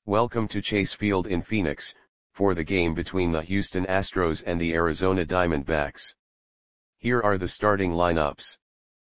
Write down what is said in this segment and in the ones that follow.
Welcome to Chase Field in Phoenix, for the game between the Houston Astros and the Arizona Diamondbacks. Here are the starting lineups.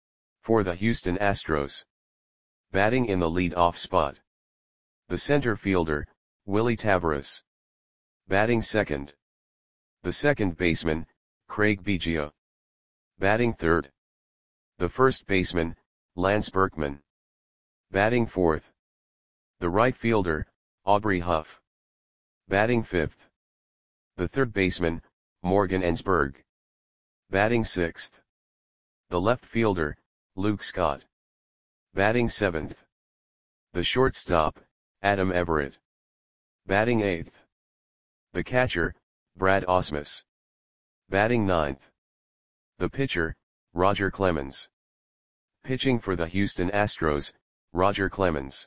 For the Houston Astros. Batting in the lead-off spot. The center fielder, Willy Taveras. Batting second. The second baseman, Craig Biggio. Batting third. The first baseman, Lance Berkman. Batting fourth. The right fielder, Aubrey Huff. Batting fifth. The third baseman, Morgan Ensberg. Batting sixth. The left fielder, Luke Scott. Batting seventh. The shortstop, Adam Everett. Batting eighth. The catcher, Brad Ausmus. Batting ninth. The pitcher, Roger Clemens. Pitching for the Houston Astros, Roger Clemens.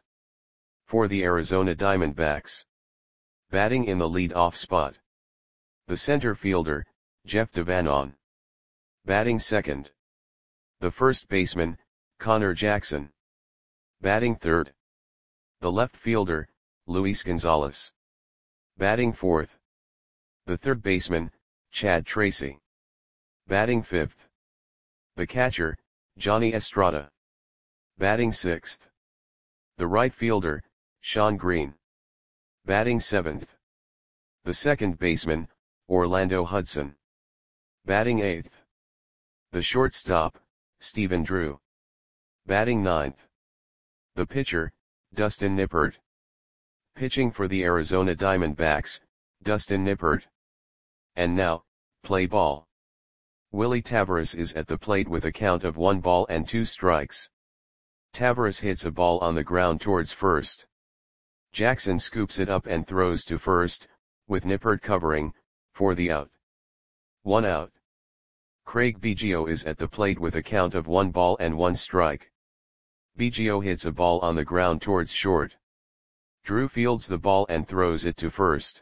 For the Arizona Diamondbacks. Batting in the lead-off spot. The center fielder, Jeff Devanon. Batting second. The first baseman, Connor Jackson. Batting third. The left fielder, Luis Gonzalez. Batting fourth. The third baseman, Chad Tracy. Batting fifth. The catcher, Johnny Estrada. Batting sixth. The right fielder, Sean Green. Batting seventh. The second baseman, Orlando Hudson. Batting eighth. The shortstop, Stephen Drew. Batting ninth. The pitcher, Dustin Nippert. Pitching for the Arizona Diamondbacks, Dustin Nippert. And now, play ball. Willy Taveras is at the plate with a count of 1 ball and 2 strikes. Taveras hits a ball on the ground towards first. Jackson scoops it up and throws to first, with Nippert covering, for the out. 1 out. Craig Biggio is at the plate with a count of 1 ball and 1 strike. Biggio hits a ball on the ground towards short. Drew fields the ball and throws it to first.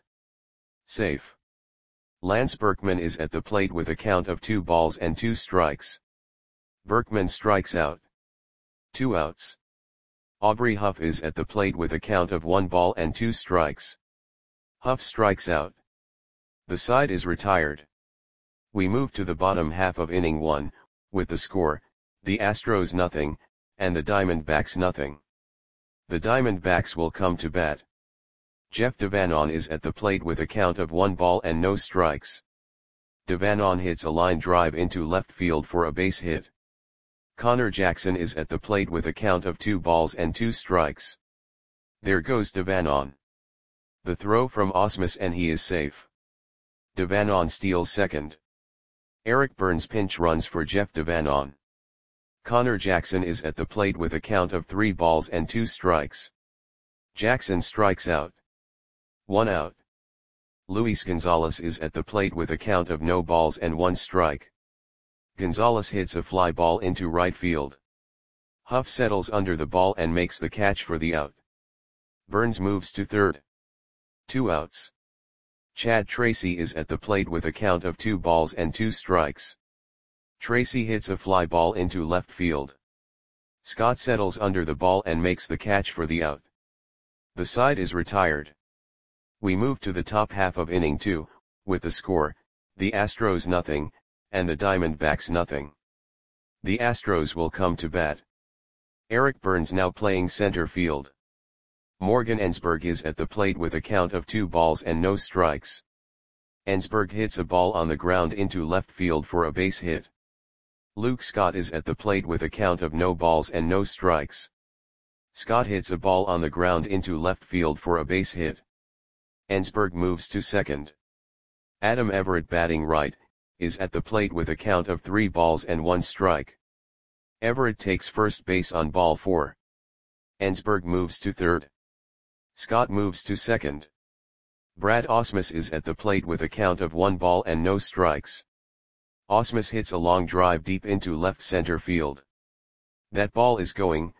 Safe. Lance Berkman is at the plate with a count of 2 balls and 2 strikes. Berkman strikes out. 2 outs. Aubrey Huff is at the plate with a count of 1 ball and 2 strikes. Huff strikes out. The side is retired. We move to the bottom half of inning 1, with the score, the Astros nothing, and the Diamondbacks nothing. The Diamondbacks will come to bat. Jeff Devanon is at the plate with a count of 1 ball and no strikes. Devanon hits a line drive into left field for a base hit. Connor Jackson is at the plate with a count of 2 balls and 2 strikes. There goes Devanon. The throw from Ausmus and he is safe. Devanon steals second. Eric Burns pinch runs for Jeff Devanon. Connor Jackson is at the plate with a count of 3 balls and 2 strikes. Jackson strikes out. 1 out. Luis Gonzalez is at the plate with a count of no balls and 1 strike. Gonzalez hits a fly ball into right field. Huff settles under the ball and makes the catch for the out. Burns moves to third. 2 outs. Chad Tracy is at the plate with a count of 2 balls and 2 strikes. Tracy hits a fly ball into left field. Scott settles under the ball and makes the catch for the out. The side is retired. We move to the top half of inning 2, with the score, the Astros nothing, and the Diamondbacks nothing. The Astros will come to bat. Eric Burns now playing center field. Morgan Ensberg is at the plate with a count of 2 balls and no strikes. Ensberg hits a ball on the ground into left field for a base hit. Luke Scott is at the plate with a count of no balls and no strikes. Scott hits a ball on the ground into left field for a base hit. Ensberg moves to second. Adam Everett batting right, is at the plate with a count of 3 balls and 1 strike. Everett takes first base on ball 4. Ensberg moves to third. Scott moves to second. Brad Ausmus is at the plate with a count of 1 ball and no strikes. Ausmus hits a long drive deep into left center field. That ball is gone.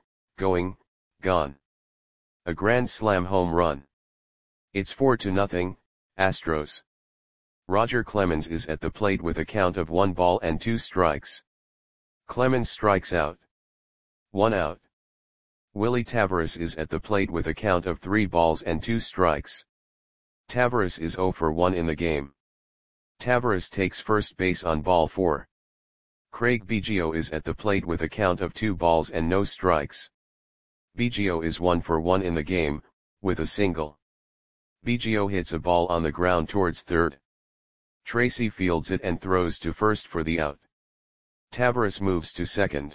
A grand slam home run. It's 4-0, Astros. Roger Clemens is at the plate with a count of 1 ball and 2 strikes. Clemens strikes out. 1 out. Willie Tavares is at the plate with a count of 3 balls and 2 strikes. Tavares is 0 for 1 in the game. Tavares takes first base on ball 4. Craig Biggio is at the plate with a count of 2 balls and no strikes. Biggio is 1 for 1 in the game, with a single. Biggio hits a ball on the ground towards third. Tracy fields it and throws to first for the out. Tavares moves to second.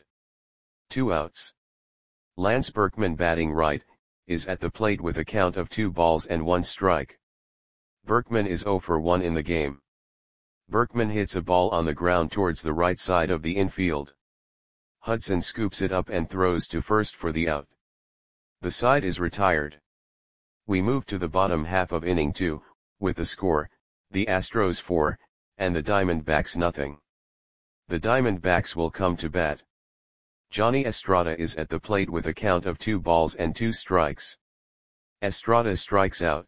2 outs. Lance Berkman, batting right, is at the plate with a count of 2 balls and 1 strike. Berkman is 0 for 1 in the game. Berkman hits a ball on the ground towards the right side of the infield. Hudson scoops it up and throws to first for the out. The side is retired. We move to the bottom half of inning 2, with the score, the Astros 4, and the Diamondbacks nothing. The Diamondbacks will come to bat. Johnny Estrada is at the plate with a count of 2 balls and 2 strikes. Estrada strikes out.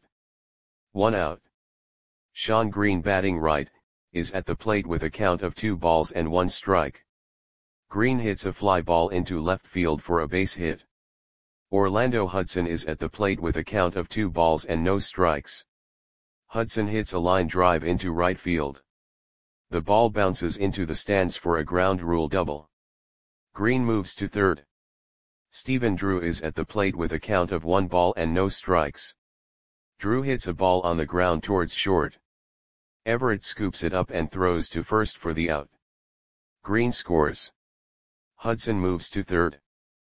1 out. Sean Green, batting right, is at the plate with a count of 2 balls and 1 strike. Green hits a fly ball into left field for a base hit. Orlando Hudson is at the plate with a count of 2 balls and no strikes. Hudson hits a line drive into right field. The ball bounces into the stands for a ground rule double. Green moves to third. Stephen Drew is at the plate with a count of 1 ball and no strikes. Drew hits a ball on the ground towards short. Everett scoops it up and throws to first for the out. Green scores. Hudson moves to third.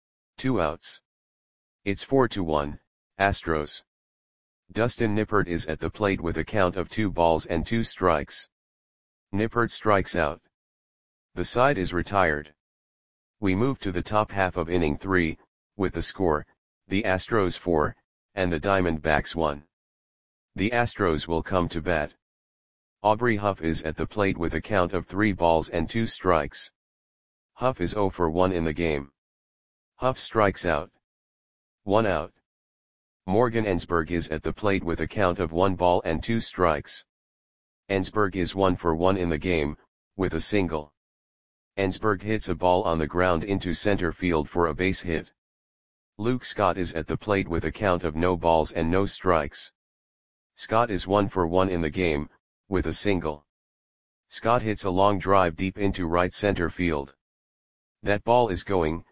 2 outs. It's 4-1, Astros. Dustin Nippert is at the plate with a count of 2 balls and 2 strikes. Nippert strikes out. The side is retired. We move to the top half of inning 3, with the score, the Astros 4, and the Diamondbacks 1. The Astros will come to bat. Aubrey Huff is at the plate with a count of 3 balls and 2 strikes. Huff is 0 for 1 in the game. Huff strikes out. 1 out. Morgan Ensberg is at the plate with a count of 1 ball and 2 strikes. Ensberg is 1 for 1 in the game, with a single. Ensberg hits a ball on the ground into center field for a base hit. Luke Scott is at the plate with a count of no balls and no strikes. Scott is 1 for 1 in the game, with a single. Scott hits a long drive deep into right center field. That ball is gone.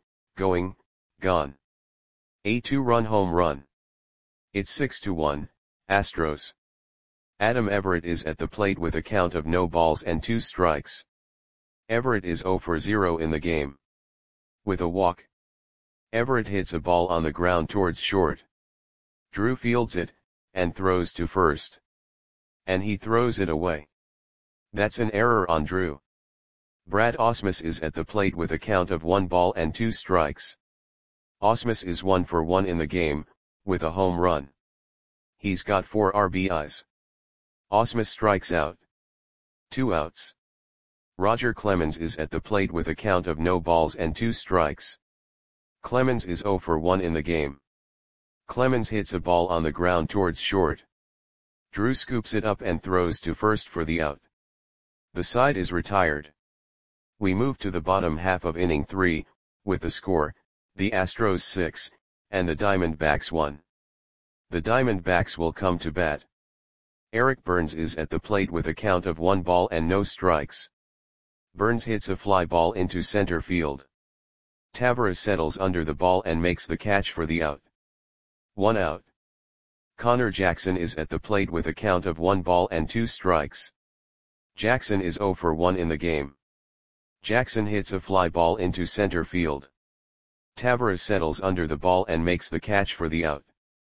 A 2-run home run. It's 6-1, Astros. Adam Everett is at the plate with a count of no balls and 2 strikes. Everett is 0 for 0 in the game. With a walk. Everett hits a ball on the ground towards short. Drew fields it, and throws to first. And he throws it away. That's an error on Drew. Brad Ausmus is at the plate with a count of 1 ball and 2 strikes. Ausmus is 1 for 1 in the game, with a home run. He's got 4 RBIs. Ausmus strikes out. 2 outs. Roger Clemens is at the plate with a count of no balls and 2 strikes. Clemens is 0 for 1 in the game. Clemens hits a ball on the ground towards short. Drew scoops it up and throws to first for the out. The side is retired. We move to the bottom half of inning 3, with the score, the Astros 6, and the Diamondbacks 1. The Diamondbacks will come to bat. Eric Burns is at the plate with a count of 1 ball and no strikes. Burns hits a fly ball into center field. Tavares settles under the ball and makes the catch for the out. 1 out. Connor Jackson is at the plate with a count of 1 ball and 2 strikes. Jackson is 0 for 1 in the game. Jackson hits a fly ball into center field. Tavares settles under the ball and makes the catch for the out.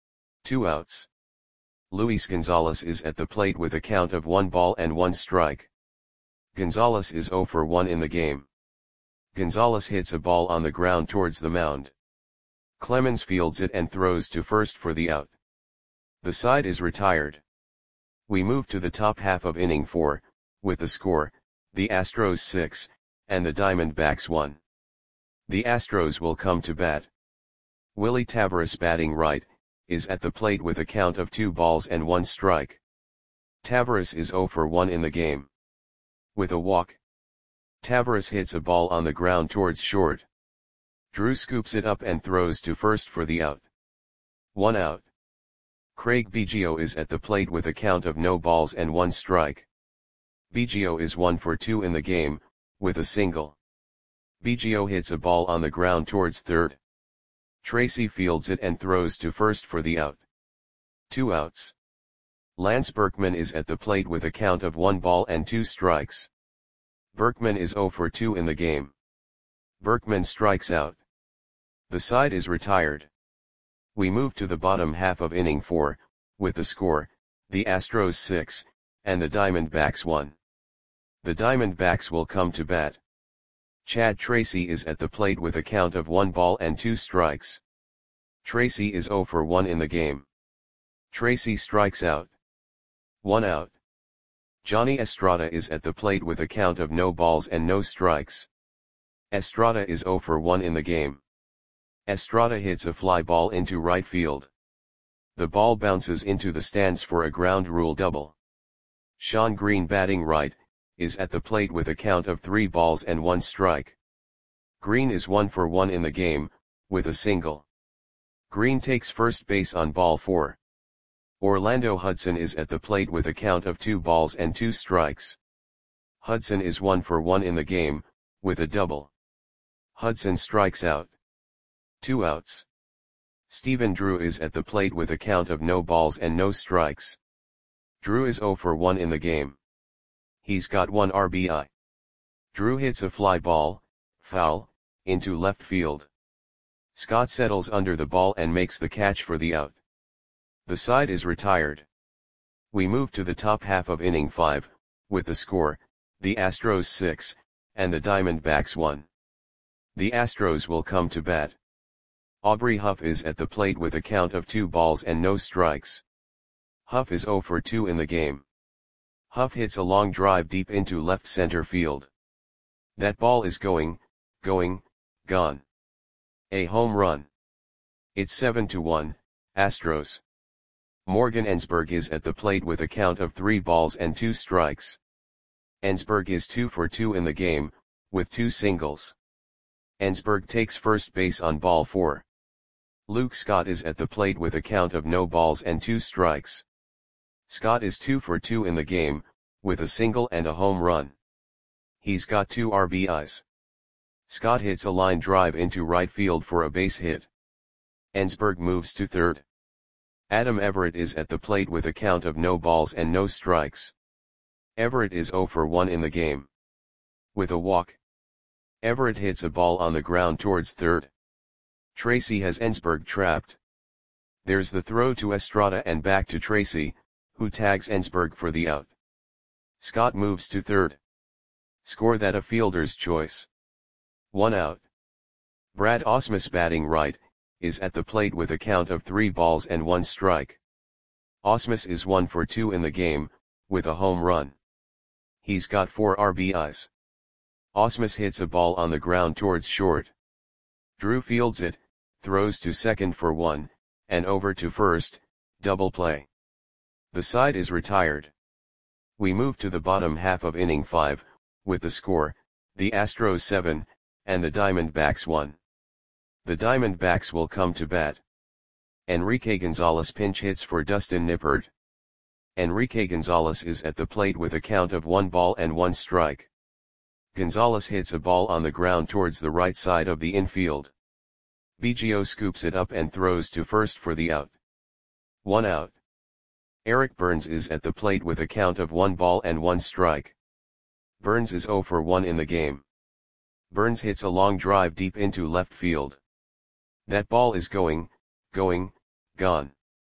2 outs. Luis Gonzalez is at the plate with a count of 1 ball and 1 strike. Gonzalez is 0 for 1 in the game. Gonzalez hits a ball on the ground towards the mound. Clemens fields it and throws to first for the out. The side is retired. We move to the top half of inning 4, with the score, the Astros 6, and the Diamondbacks 1. The Astros will come to bat. Willie Tavares, batting right, is at the plate with a count of 2 balls and 1 strike. Tavares is 0 for 1 in the game. With a walk. Tavares hits a ball on the ground towards short. Drew scoops it up and throws to first for the out. 1 out. Craig Biggio is at the plate with a count of no balls and 1 strike. Biggio is 1 for 2 in the game, with a single. Biggio hits a ball on the ground towards third. Tracy fields it and throws to first for the out. 2 outs. Lance Berkman is at the plate with a count of 1 ball and 2 strikes. Berkman is 0 for 2 in the game. Berkman strikes out. The side is retired. We move to the bottom half of inning 4, with the score, the Astros 6, and the Diamondbacks 1. The Diamondbacks will come to bat. Chad Tracy is at the plate with a count of 1 ball and 2 strikes. Tracy is 0 for 1 in the game. Tracy strikes out. 1 out. Johnny Estrada is at the plate with a count of no balls and no strikes. Estrada is 0 for 1 in the game. Estrada hits a fly ball into right field. The ball bounces into the stands for a ground rule double. Sean Green, batting right, is at the plate with a count of 3 balls and 1 strike. Green is 1 for 1 in the game, with a single. Green takes first base on ball 4. Orlando Hudson is at the plate with a count of 2 balls and 2 strikes. Hudson is 1 for 1 in the game, with a double. Hudson strikes out. 2 outs. Stephen Drew is at the plate with a count of no balls and no strikes. Drew is 0 for 1 in the game. He's got 1 RBI. Drew hits a fly ball, foul, into left field. Scott settles under the ball and makes the catch for the out. The side is retired. We move to the top half of inning 5, with the score, the Astros 6, and the Diamondbacks 1. The Astros will come to bat. Aubrey Huff is at the plate with a count of 2 balls and no strikes. Huff is 0 for 2 in the game. Huff hits a long drive deep into left center field. That ball is going, gone. A home run. It's 7-1, Astros. Morgan Ensberg is at the plate with a count of 3 balls and 2 strikes. Ensberg is 2 for 2 in the game, with 2 singles. Ensberg takes first base on ball 4. Luke Scott is at the plate with a count of no balls and 2 strikes. Scott is 2 for 2 in the game, with a single and a home run. He's got 2 RBIs. Scott hits a line drive into right field for a base hit. Ensberg moves to third. Adam Everett is at the plate with a count of no balls and no strikes. Everett is 0 for 1 in the game. With a walk. Everett hits a ball on the ground towards third. Tracy has Ensberg trapped. There's the throw to Estrada and back to Tracy, who tags Ensberg for the out. Scott moves to third. Score that a fielder's choice. 1 out. Brad Ausmus, batting right, is at the plate with a count of 3 balls and 1 strike. Ausmus is 1 for 2 in the game, with a home run. He's got 4 RBIs. Ausmus hits a ball on the ground towards short. Drew fields it, throws to second for 1, and over to first, double play. The side is retired. We move to the bottom half of inning 5, with the score, the Astros 7, and the Diamondbacks 1. The Diamondbacks will come to bat. Enrique Gonzalez pinch hits for Dustin Nippert. Enrique Gonzalez is at the plate with a count of 1 ball and 1 strike. Gonzalez hits a ball on the ground towards the right side of the infield. Biggio scoops it up and throws to first for the out. 1 out. Eric Burns is at the plate with a count of 1 ball and 1 strike. Burns is 0 for 1 in the game. Burns hits a long drive deep into left field. That ball is going, gone.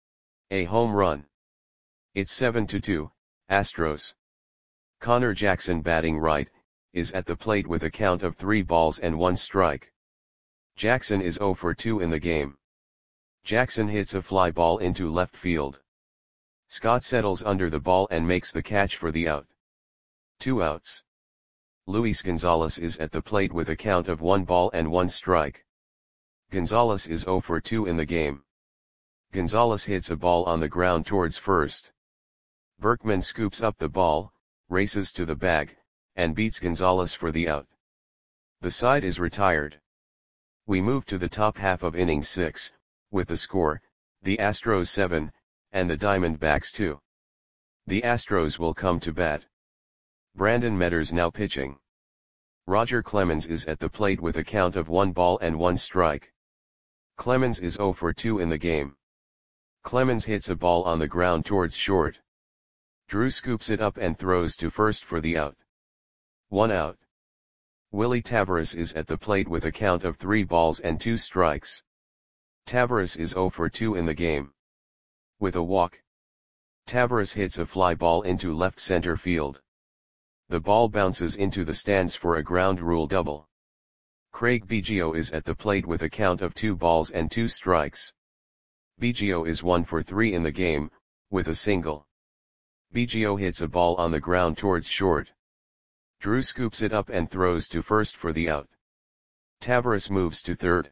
A home run. It's 7-2, Astros. Connor Jackson, batting right, is at the plate with a count of 3 balls and 1 strike. Jackson is 0 for 2 in the game. Jackson hits a fly ball into left field. Scott settles under the ball and makes the catch for the out. 2 outs. Luis Gonzalez is at the plate with a count of 1 ball and 1 strike. Gonzalez is 0 for 2 in the game. Gonzalez hits a ball on the ground towards first. Berkman scoops up the ball, races to the bag, and beats Gonzalez for the out. The side is retired. We move to the top half of inning 6, with the score, the Astros 7, and the Diamondbacks 2. The Astros will come to bat. Brandon Metters now pitching. Roger Clemens is at the plate with a count of 1 ball and 1 strike. Clemens is 0 for 2 in the game. Clemens hits a ball on the ground towards short. Drew scoops it up and throws to first for the out. 1 out. Willie Taveras is at the plate with a count of 3 balls and 2 strikes. Taveras is 0 for 2 in the game. With a walk, Taveras hits a fly ball into left center field. The ball bounces into the stands for a ground rule double. Craig Biggio is at the plate with a count of 2 balls and 2 strikes. Biggio is 1 for 3 in the game, with a single. Biggio hits a ball on the ground towards short. Drew scoops it up and throws to first for the out. Taveras moves to third.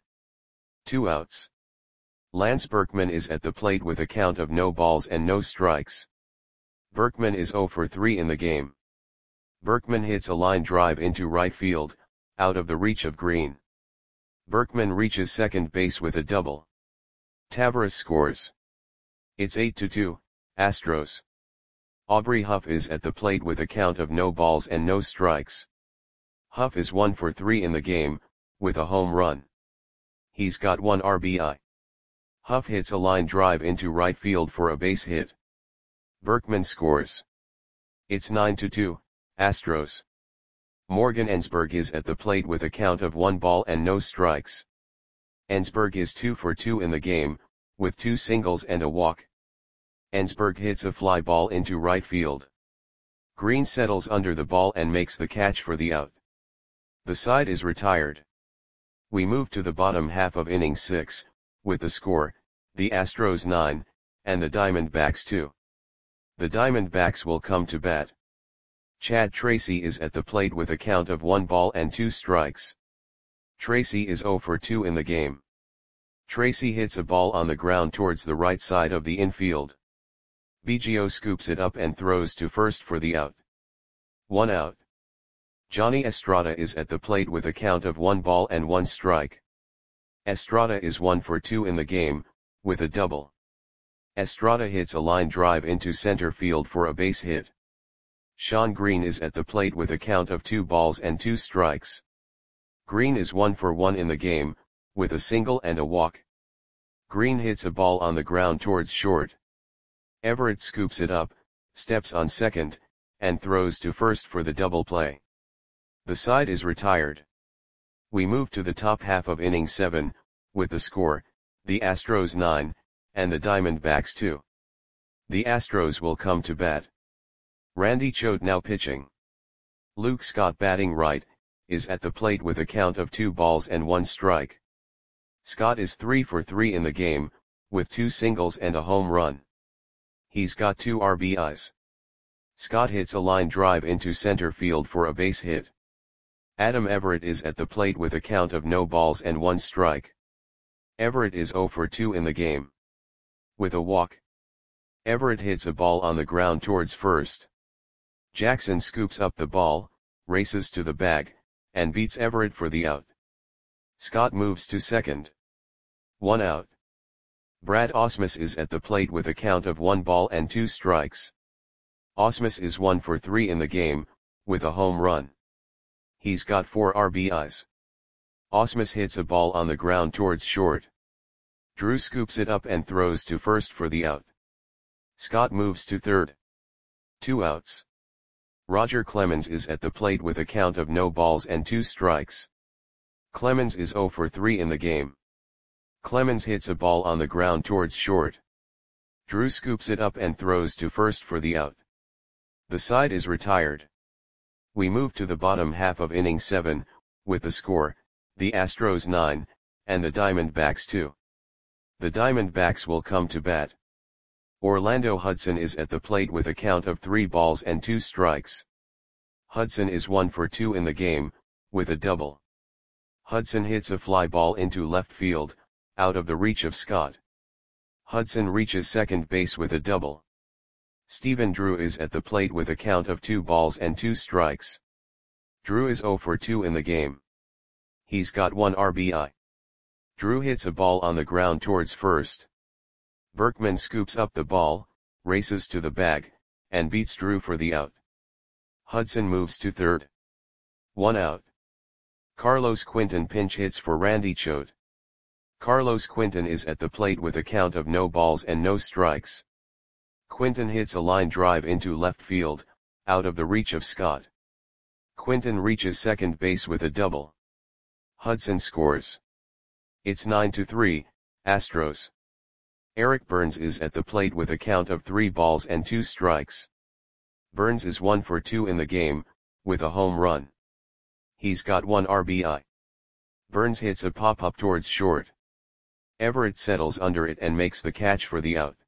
2 outs. Lance Berkman is at the plate with a count of no balls and no strikes. Berkman is 0 for 3 in the game. Berkman hits a line drive into right field, out of the reach of Green. Berkman reaches second base with a double. Taveras scores. It's 8-2, Astros. Aubrey Huff is at the plate with a count of no balls and no strikes. Huff is 1 for 3 in the game, with a home run. He's got 1 RBI. Huff hits a line drive into right field for a base hit. Berkman scores. It's 9-2, Astros. Morgan Ensberg is at the plate with a count of 1 ball and no strikes. Ensberg is 2 for 2 in the game, with 2 singles and a walk. Ensberg hits a fly ball into right field. Green settles under the ball and makes the catch for the out. The side is retired. We move to the bottom half of inning 6, with the score, the Astros 9, and the Diamondbacks 2. The Diamondbacks will come to bat. Chad Tracy is at the plate with a count of 1 ball and 2 strikes. Tracy is 0 for 2 in the game. Tracy hits a ball on the ground towards the right side of the infield. Biggio scoops it up and throws to first for the out. 1 out. Johnny Estrada is at the plate with a count of 1 ball and 1 strike. Estrada is 1 for 2 in the game, with a double. Estrada hits a line drive into center field for a base hit. Sean Green is at the plate with a count of 2 balls and 2 strikes. Green is 1 for 1 in the game, with a single and a walk. Green hits a ball on the ground towards short. Everett scoops it up, steps on second, and throws to first for the double play. The side is retired. We move to the top half of inning 7, with the score, the Astros 9, and the Diamondbacks 2. The Astros will come to bat. Randy Choate now pitching. Luke Scott batting right, is at the plate with a count of 2 balls and 1 strike. Scott is 3 for 3 in the game, with 2 singles and a home run. He's got 2 RBIs. Scott hits a line drive into center field for a base hit. Adam Everett is at the plate with a count of no balls and 1 strike. Everett is 0 for 2 in the game. With a walk, Everett hits a ball on the ground towards first. Jackson scoops up the ball, races to the bag, and beats Everett for the out. Scott moves to second. 1 out. Brad Ausmus is at the plate with a count of 1 ball and 2 strikes. Ausmus is 1 for 3 in the game, with a home run. He's got 4 RBIs. Ausmus hits a ball on the ground towards short. Drew scoops it up and throws to first for the out. Scott moves to third. 2 outs. Roger Clemens is at the plate with a count of no balls and 2 strikes. Clemens is 0 for 3 in the game. Clemens hits a ball on the ground towards short. Drew scoops it up and throws to first for the out. The side is retired. We move to the bottom half of inning 7, with the score, the Astros 9, and the Diamondbacks 2. The Diamondbacks will come to bat. Orlando Hudson is at the plate with a count of 3 balls and 2 strikes. Hudson is 1 for 2 in the game, with a double. Hudson hits a fly ball into left field, out of the reach of Scott. Hudson reaches second base with a double. Stephen Drew is at the plate with a count of 2 balls and 2 strikes. Drew is 0 for 2 in the game. He's got 1 RBI. Drew hits a ball on the ground towards first. Berkman scoops up the ball, races to the bag, and beats Drew for the out. Hudson moves to third. 1 out. Carlos Quinton pinch hits for Randy Choate. Carlos Quinton is at the plate with a count of no balls and no strikes. Quinton hits a line drive into left field, out of the reach of Scott. Quinton reaches second base with a double. Hudson scores. It's 9-3, Astros. Eric Burns is at the plate with a count of 3 balls and 2 strikes. Burns is 1 for 2 in the game, with a home run. He's got 1 RBI. Burns hits a pop-up towards short. Everett settles under it and makes the catch for the out.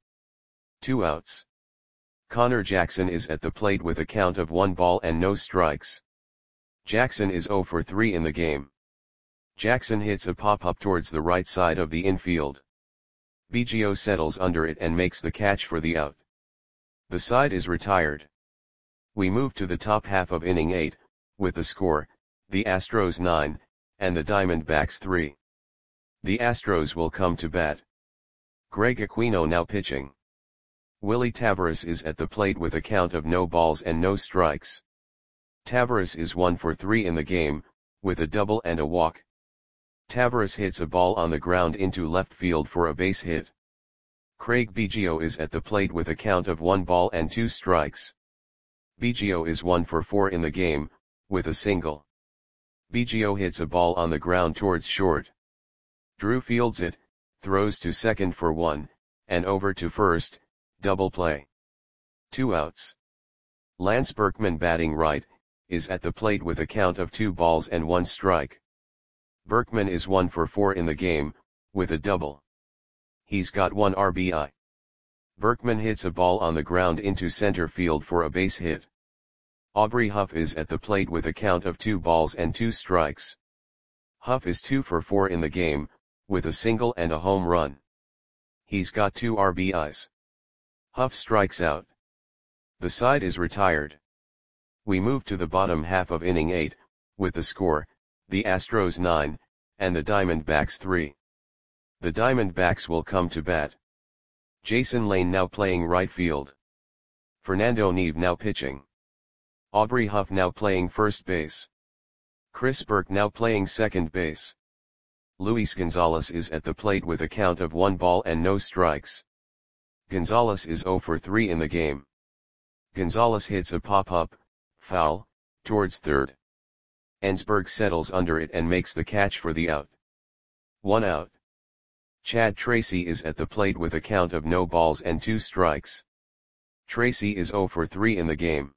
2 outs. Connor Jackson is at the plate with a count of 1 ball and no strikes. Jackson is 0 for 3 in the game. Jackson hits a pop-up towards the right side of the infield. Biggio settles under it and makes the catch for the out. The side is retired. We move to the top half of inning 8, with the score, the Astros 9, and the Diamondbacks 3. The Astros will come to bat. Greg Aquino now pitching. Willie Taveras is at the plate with a count of no balls and no strikes. Taveras is 1 for 3 in the game, with a double and a walk. Taveras hits a ball on the ground into left field for a base hit. Craig Biggio is at the plate with a count of 1 ball and 2 strikes. Biggio is 1 for 4 in the game, with a single. Biggio hits a ball on the ground towards short. Drew fields it, throws to second for 1, and over to first, double play. 2 outs. Lance Berkman batting right, is at the plate with a count of 2 balls and 1 strike. Berkman is 1 for 4 in the game, with a double. He's got 1 RBI. Berkman hits a ball on the ground into center field for a base hit. Aubrey Huff is at the plate with a count of 2 balls and 2 strikes. Huff is 2 for 4 in the game, with a single and a home run. He's got 2 RBIs. Huff strikes out. The side is retired. We move to the bottom half of inning 8, with the score, the Astros 9, and the Diamondbacks 3. The Diamondbacks will come to bat. Jason Lane now playing right field. Fernando Neve now pitching. Aubrey Huff now playing first base. Chris Burke now playing second base. Luis Gonzalez is at the plate with a count of 1 ball and no strikes. Gonzalez is 0 for 3 in the game. Gonzalez hits a pop-up, foul, towards third. Ensberg settles under it and makes the catch for the out. 1 out. Chad Tracy is at the plate with a count of no balls and 2 strikes. Tracy is 0 for 3 in the game.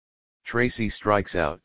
Tracy strikes out.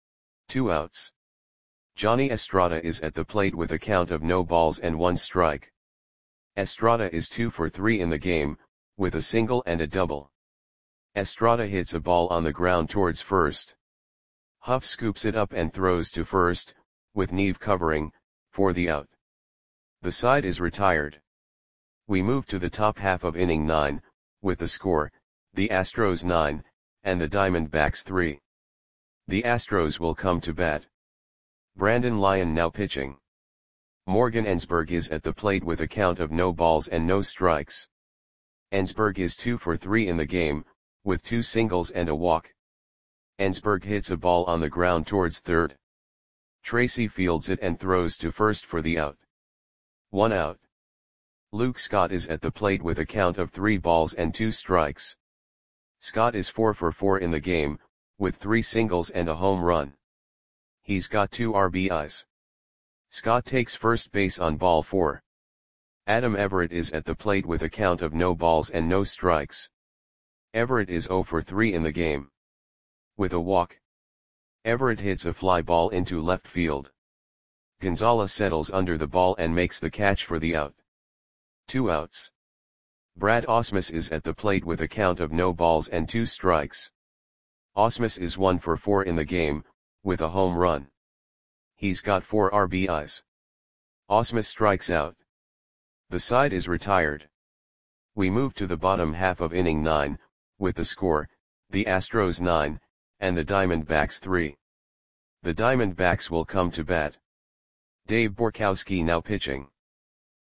2 outs. Johnny Estrada is at the plate with a count of no balls and 1 strike. Estrada is 2 for 3 in the game, with a single and a double. Estrada hits a ball on the ground towards first. Huff scoops it up and throws to first, with Neve covering, for the out. The side is retired. We move to the top half of inning 9, with the score, the Astros 9, and the Diamondbacks 3. The Astros will come to bat. Brandon Lyon now pitching. Morgan Ensberg is at the plate with a count of no balls and no strikes. Ensberg is 2 for 3 in the game, with 2 singles and a walk. Ensberg hits a ball on the ground towards third. Tracy fields it and throws to first for the out. 1 out. Luke Scott is at the plate with a count of 3 balls and 2 strikes. Scott is 4 for 4 in the game, with 3 singles and a home run. He's got 2 RBIs. Scott takes first base on ball 4. Adam Everett is at the plate with a count of no balls and no strikes. Everett is 0 for 3 in the game. With a walk. Everett hits a fly ball into left field. Gonzalez settles under the ball and makes the catch for the out. 2 outs. Brad Ausmus is at the plate with a count of no balls and 2 strikes. Ausmus is 1 for 4 in the game, with a home run. He's got 4 RBIs. Ausmus strikes out. The side is retired. We move to the bottom half of inning 9, with the score, the Astros 9, and the Diamondbacks 3. The Diamondbacks will come to bat. Dave Borkowski now pitching.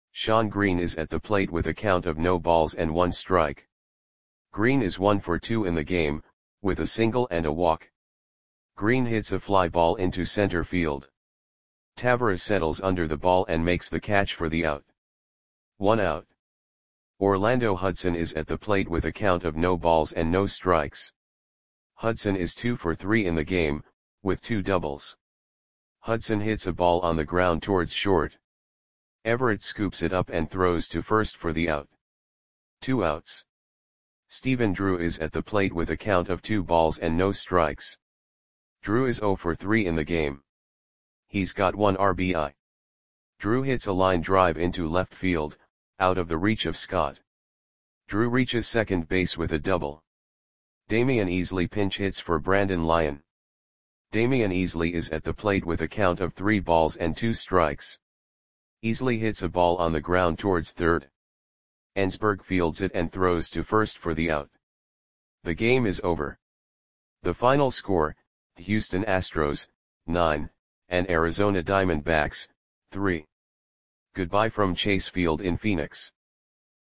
Shawn Green is at the plate with a count of no balls and 1 strike. Green is 1 for 2 in the game, with a single and a walk. Green hits a fly ball into center field. Taveras settles under the ball and makes the catch for the out. 1 out. Orlando Hudson is at the plate with a count of no balls and no strikes. Hudson is 2 for 3 in the game, with 2 doubles. Hudson hits a ball on the ground towards short. Everett scoops it up and throws to first for the out. 2 outs. Stephen Drew is at the plate with a count of 2 balls and no strikes. Drew is 0 for 3 in the game. He's got 1 RBI. Drew hits a line drive into left field, out of the reach of Scott. Drew reaches second base with a double. Damian Easley pinch hits for Brandon Lyon. Damian Easley is at the plate with a count of 3 balls and 2 strikes. Easley hits a ball on the ground towards third. Ensberg fields it and throws to first for the out. The game is over. The final score, Houston Astros, 9, and Arizona Diamondbacks, 3. Goodbye from Chase Field in Phoenix.